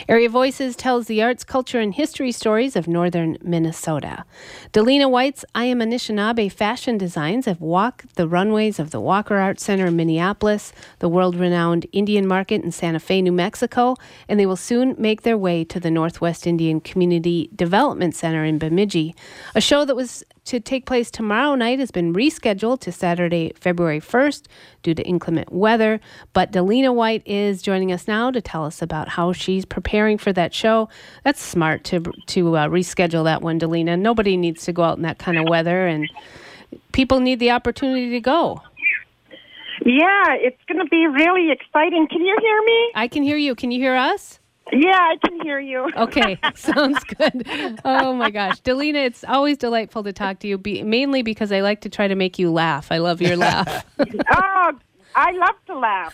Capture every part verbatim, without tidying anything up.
Area Voices tells the arts, culture, and history stories of northern Minnesota. Delina White's I Am Anishinaabe fashion designs have walked the runways of the Walker Art Center in Minneapolis, the world-renowned Indian Market in Santa Fe, New Mexico, and they will soon make their way to the Northwest Indian Community Development Center in Bemidji. A show that was to take place tomorrow night has been rescheduled to Saturday, February first due to inclement weather. But Delina White is joining us now to tell us about how she's preparing for that show. That's smart to to uh, reschedule that one, Delina. Nobody needs to go out in that kind of weather, and people need the opportunity to go. Yeah, it's going to be really exciting. Can you hear me? I can hear you. Can you hear us? Yeah, I can hear you. Okay, sounds good. Oh, my gosh. Delina, it's always delightful to talk to you, be, mainly because I like to try to make you laugh. I love your laugh. Oh, I love to laugh.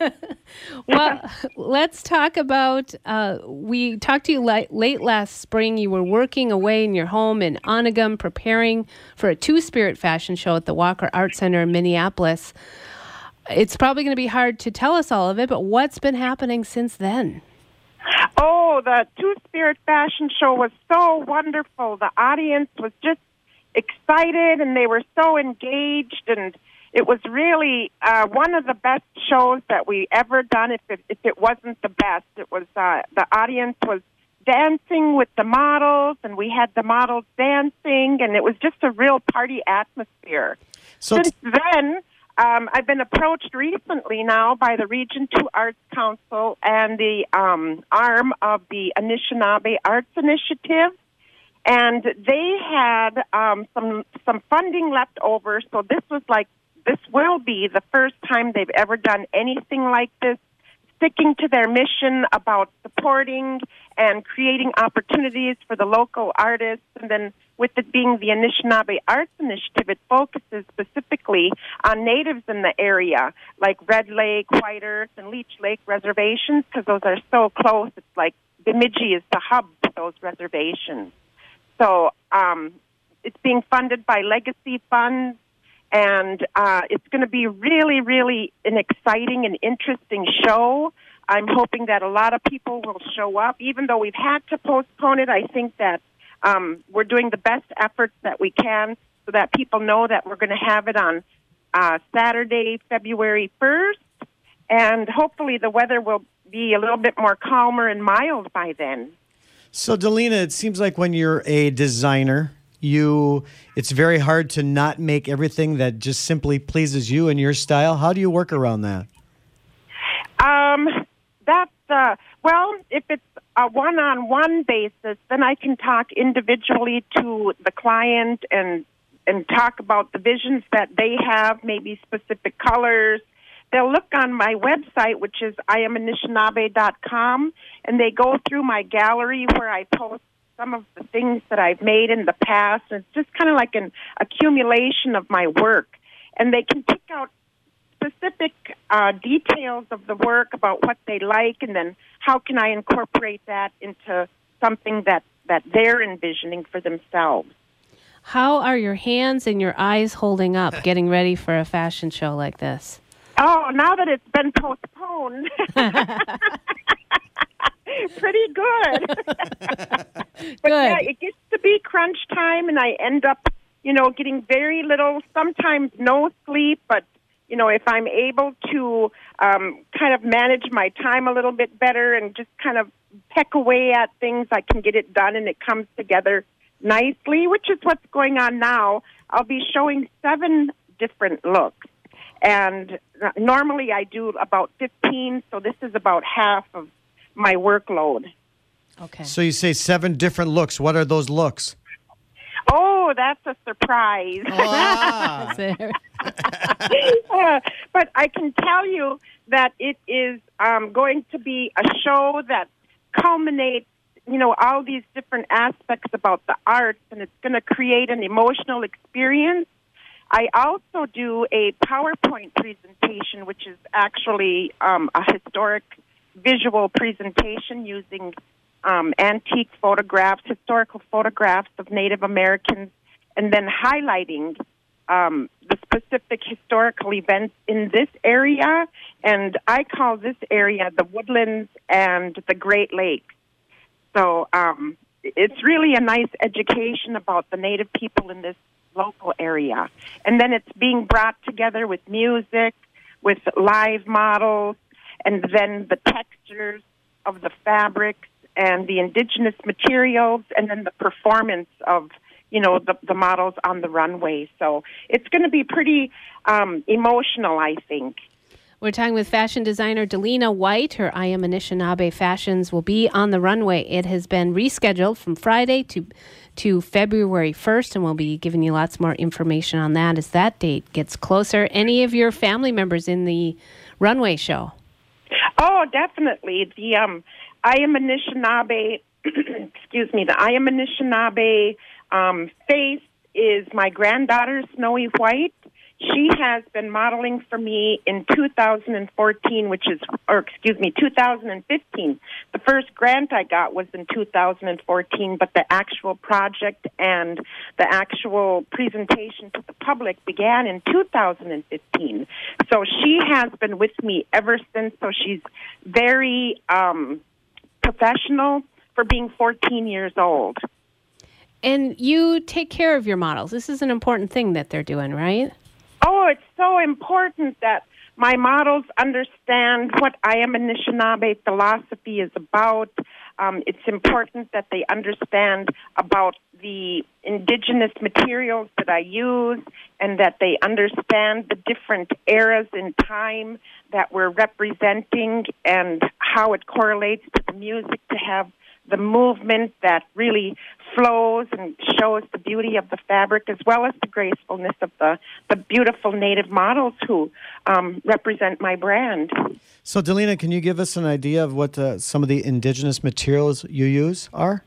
Well, let's talk about, uh, we talked to you li- late last spring. You were working away in your home in Onegum, preparing for a Two-Spirit fashion show at the Walker Art Center in Minneapolis. It's probably going to be hard to tell us all of it, but what's been happening since then? Oh, the Two-Spirit fashion show was so wonderful. The audience was just excited, and they were so engaged, and it was really uh, one of the best shows that we ever done. If it, if it wasn't the best, it was uh, the audience was dancing with the models, and we had the models dancing, and it was just a real party atmosphere. So Since then, Um, I've been approached recently now by the Region two Arts Council and the um, arm of the Anishinaabe Arts Initiative, and they had um, some some funding left over. So this was like this will be the first time they've ever done anything like this, sticking to their mission about supporting and creating opportunities for the local artists. And then with it being the Anishinaabe Arts Initiative, it focuses specifically on natives in the area, like Red Lake, White Earth, and Leech Lake reservations, because those are so close. It's like Bemidji is the hub to those reservations. So um, it's being funded by legacy funds, and uh, it's going to be really, really an exciting and interesting show. I'm hoping that a lot of people will show up. Even though we've had to postpone it, I think that um, we're doing the best efforts that we can so that people know that we're going to have it on uh, Saturday, February first, and hopefully the weather will be a little bit more calmer and mild by then. So, Delina, it seems like when you're a designer, you it's very hard to not make everything that just simply pleases you and your style. How do you work around that? Um, that's, uh, well, if it's a one-on-one basis, then I can talk individually to the client and and talk about the visions that they have, maybe specific colors. They'll look on my website, which is I am Anishinaabe dot com, and they go through my gallery where I post some of the things that I've made in the past. It's just kind of like an accumulation of my work. And they can pick out specific uh, details of the work about what they like, and then how can I incorporate that into something that, that they're envisioning for themselves. How are your hands and your eyes holding up getting ready for a fashion show like this? Oh, now that it's been postponed, pretty good. But Good. yeah, it gets to be crunch time, and I end up, you know, getting very little, sometimes no sleep. But, you know, if I'm able to um, kind of manage my time a little bit better and just kind of peck away at things, I can get it done, and it comes together nicely, which is what's going on now. I'll be showing seven different looks. And normally I do about fifteen, so this is about half of my workload. Okay. So you say seven different looks. What are those looks? Oh, that's a surprise. Ah. uh, but I can tell you that it is um, going to be a show that culminates, you know, all these different aspects about the arts, and it's going to create an emotional experience. I also do a PowerPoint presentation, which is actually um, a historic visual presentation using um, antique photographs, historical photographs of Native Americans, and then highlighting um, the specific historical events in this area. And I call this area the Woodlands and the Great Lakes. So um, it's really a nice education about the Native people in this local area. And then it's being brought together with music, with live models, and then the textures of the fabrics and the indigenous materials, and then the performance of, you know, the, the models on the runway. So it's going to be pretty um, emotional, I think. We're talking with fashion designer Delina White. Her I Am Anishinaabe fashions will be on the runway. It has been rescheduled from Friday to to February first, and we'll be giving you lots more information on that as that date gets closer. Any of your family members in the runway show? Oh, definitely. The um, I Am Anishinaabe, excuse me, the I Am Anishinaabe um, face is my granddaughter, Snowy White. She has been modeling for me in two thousand fourteen, which is, or excuse me, two thousand fifteen. The first grant I got was in two thousand fourteen, but the actual project and the actual presentation to the public began in two thousand fifteen. So she has been with me ever since, so she's very um, professional for being fourteen years old. And you take care of your models. This is an important thing that they're doing, right? Oh, it's so important that my models understand what I Am Anishinaabe philosophy is about. Um, it's important that they understand about the indigenous materials that I use, and that they understand the different eras in time that we're representing and how it correlates to the music to have the movement that really flows and shows the beauty of the fabric, as well as the gracefulness of the, the beautiful Native models who um, represent my brand. So, Delina, can you give us an idea of what uh, some of the indigenous materials you use are?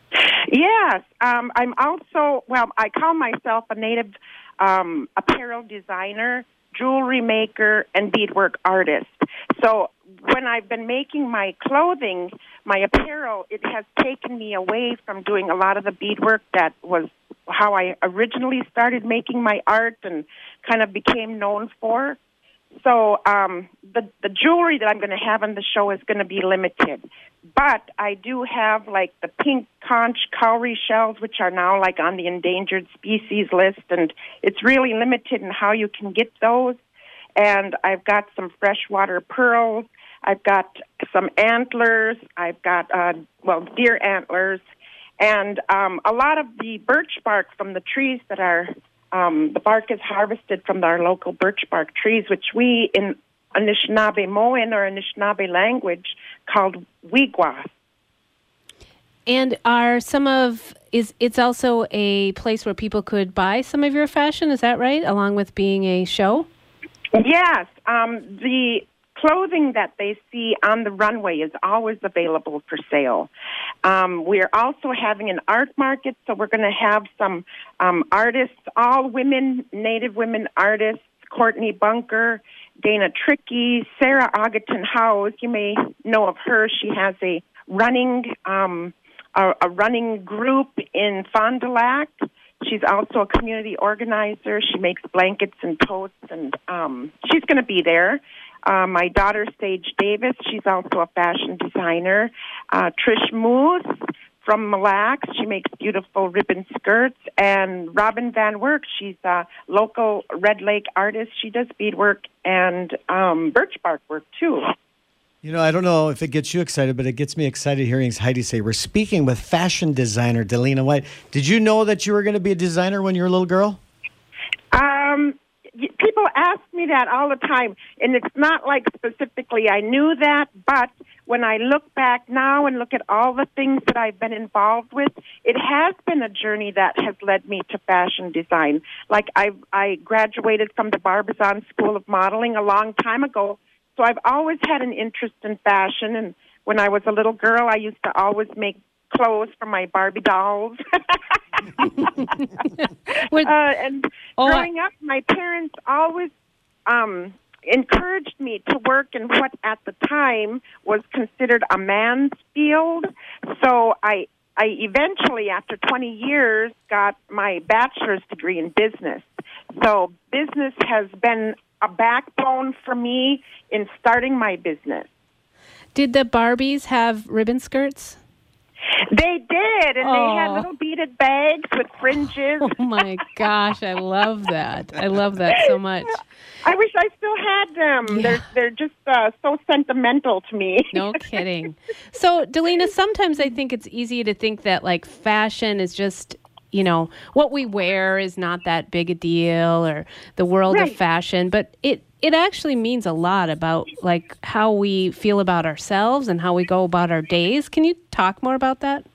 Yes. Um, I'm also, well, I call myself a Native um, apparel designer, jewelry maker, and beadwork artist. So when I've been making my clothing, my apparel, it has taken me away from doing a lot of the beadwork that was how I originally started making my art and kind of became known for. So um, the, the jewelry that I'm going to have on the show is going to be limited. But I do have, like, the pink conch cowrie shells, which are now, like, on the endangered species list, and it's really limited in how you can get those. And I've got some freshwater pearls. I've got some antlers. I've got, uh, well, deer antlers. And um, a lot of the birch bark from the trees that are, um, the bark is harvested from our local birch bark trees, which we in Anishinaabe-Moan or Anishinaabe language called wigwas. And are some of, is it's also a place where people could buy some of your fashion, is that right, along with being a show? Yes. Um, the clothing that they see on the runway is always available for sale. Um, we're also having an art market, so we're going to have some um, artists, all women, Native women artists, Courtney Bunker, Dana Trickey, Sarah Agaton House. You may know of her. She has a running um, a, a running group in Fond du Lac. She's also a community organizer. She makes blankets and totes, and um, she's going to be there. Uh, my daughter, Sage Davis, she's also a fashion designer. Uh, Trish Moose from Mille Lacs, she makes beautiful ribbon skirts. And Robin Van Werk, she's a local Red Lake artist. She does beadwork and um, birch bark work, too. You know, I don't know if it gets you excited, but it gets me excited hearing Heidi say, we're speaking with fashion designer Delina White. Did you know that you were going to be a designer when you were a little girl? Um, people ask me that all the time, and it's not like specifically I knew that, but when I look back now and look at all the things that I've been involved with, it has been a journey that has led me to fashion design. Like I, I graduated from the Barbizon School of Modeling a long time ago, so I've always had an interest in fashion, and when I was a little girl, I used to always make clothes for my Barbie dolls. What, uh, and oh, growing up, my parents always um, encouraged me to work in what at the time was considered a man's field. So I, I eventually, after twenty years, got my bachelor's degree in business. So business has been a backbone for me in starting my business. Did the Barbies have ribbon skirts? They did, and they had Oh. little beaded bags with fringes. Oh my gosh, I love that. I love that so much. I wish I still had them. Yeah. They're they're just uh, so sentimental to me. No kidding. So, Delina, sometimes I think it's easy to think that like fashion is just, you know, what we wear is not that big a deal, or the world Right. of fashion, but it it actually means a lot about like how we feel about ourselves and how we go about our days. Can you talk more about that?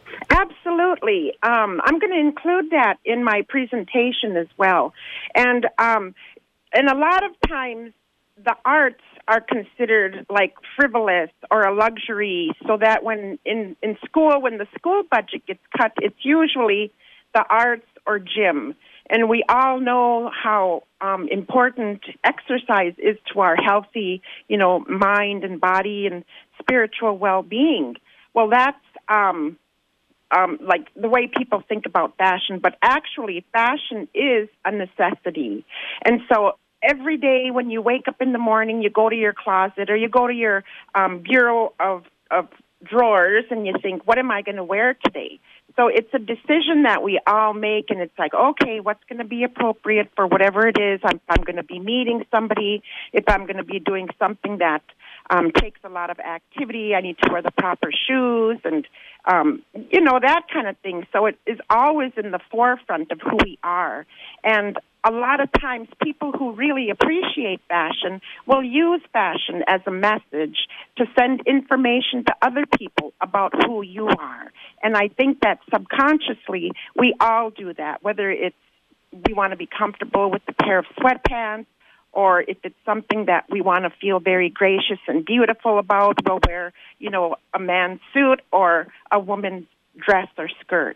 Absolutely. Um, I'm going to include that in my presentation as well. And um, and a lot of times the arts are considered like frivolous or a luxury, so that when in, in school, when the school budget gets cut, it's usually the arts or gym. And we all know how um, important exercise is to our healthy, you know, mind and body and spiritual well-being. Well, that's um, um, like the way people think about fashion, but actually fashion is a necessity. And so every day when you wake up in the morning, you go to your closet or you go to your um, bureau of, of drawers and you think, what am I going to wear today? So it's a decision that we all make, and it's like, okay, what's going to be appropriate for whatever it is. I'm, I'm going to be meeting somebody. If I'm going to be doing something that um, takes a lot of activity, I need to wear the proper shoes and, um, you know, that kind of thing. So it is always in the forefront of who we are. And a lot of times people who really appreciate fashion will use fashion as a message to send information to other people about who you are. And I think that subconsciously we all do that, whether it's we want to be comfortable with the pair of sweatpants, or if it's something that we want to feel very gracious and beautiful about, we'll wear, you know, a man's suit or a woman's dress or skirt.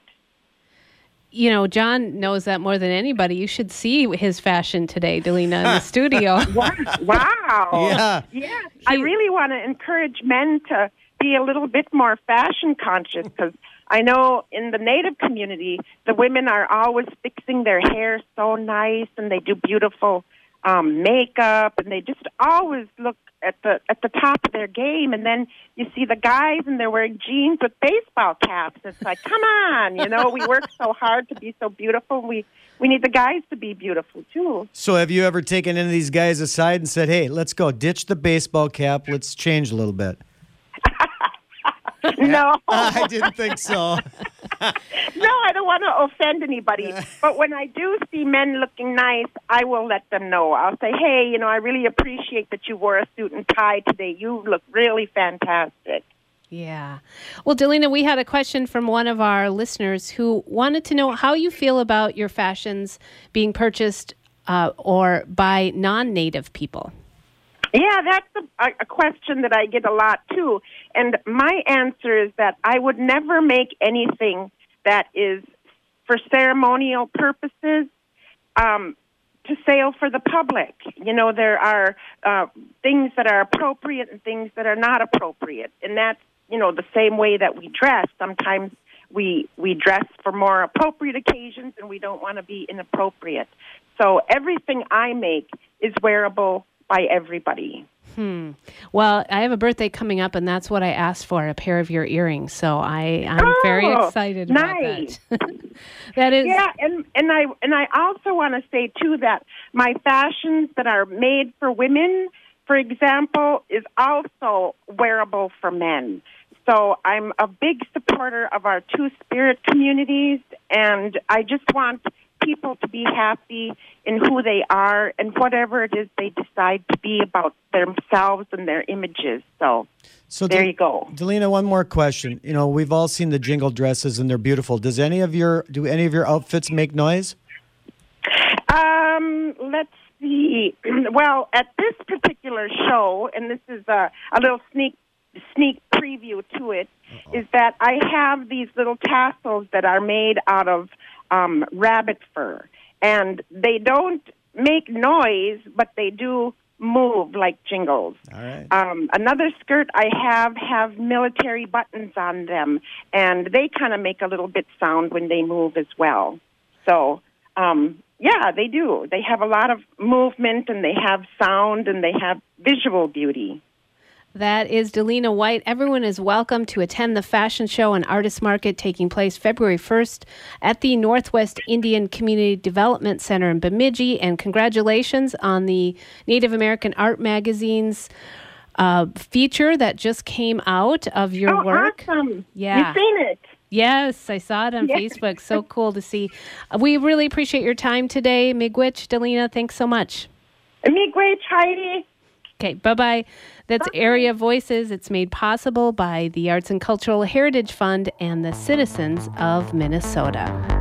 You know, John knows that more than anybody. You should see his fashion today, Delina, in the studio. Wow. Wow. Yeah. Yeah. I really want to encourage men to be a little bit more fashion conscious, because I know in the Native community, the women are always fixing their hair so nice, and they do beautiful um, makeup, and they just always look at the at the top of their game. And then you see the guys, and they're wearing jeans with baseball caps. It's like, come on, you know, we work so hard to be so beautiful. We we need the guys to be beautiful too. So have you ever taken any of these guys aside and said, hey, let's go, ditch the baseball cap, let's change a little bit? No. I didn't think so. No, I don't want to offend anybody. But when I do see men looking nice, I will let them know. I'll say, hey, you know, I really appreciate that you wore a suit and tie today. You look really fantastic. Yeah. Well, Delina, we had a question from one of our listeners who wanted to know how you feel about your fashions being purchased uh, or by non-native people. Yeah, that's a, a question that I get a lot, too. And my answer is that I would never make anything that is for ceremonial purposes um, to sale for the public. You know, there are uh, things that are appropriate and things that are not appropriate. And that's, you know, the same way that we dress. Sometimes we, we dress for more appropriate occasions, and we don't want to be inappropriate. So everything I make is wearable by everybody. Hmm. Well, I have a birthday coming up, and that's what I asked for, a pair of your earrings. So I, I'm Oh, very excited about nice. that. That is... Yeah, and, and I and I also want to say, too, that my fashions that are made for women, for example, is also wearable for men. So I'm a big supporter of our Two-Spirit communities, and I just want people to be happy in who they are and whatever it is they decide to be about themselves and their images. So, So there Del- you go. Delina, one more question. You know, we've all seen the jingle dresses and they're beautiful. Does any of your do any of your outfits make noise? Um, let's see. Well, at this particular show, and this is a, a little sneak sneak preview to it, Uh-oh. is that I have these little tassels that are made out of um, rabbit fur, and they don't make noise, but they do move like jingles. All right. Um, another skirt I have have military buttons on them, and they kind of make a little bit sound when they move as well. So, um, yeah, they do. They have a lot of movement, and they have sound, and they have visual beauty. That is Delina White. Everyone is welcome to attend the fashion show and artist market taking place February first at the Northwest Indian Community Development Center in Bemidji. And congratulations on the Native American Art Magazine's uh, feature that just came out of your oh, work. Awesome. Yeah. You've seen it. Yes, I saw it on Yes. Facebook. So cool to see. Uh, we really appreciate your time today. Miigwech, Delina, thanks so much. Miigwech, Heidi. Okay, bye-bye. That's Area Voices. It's made possible by the Arts and Cultural Heritage Fund and the citizens of Minnesota.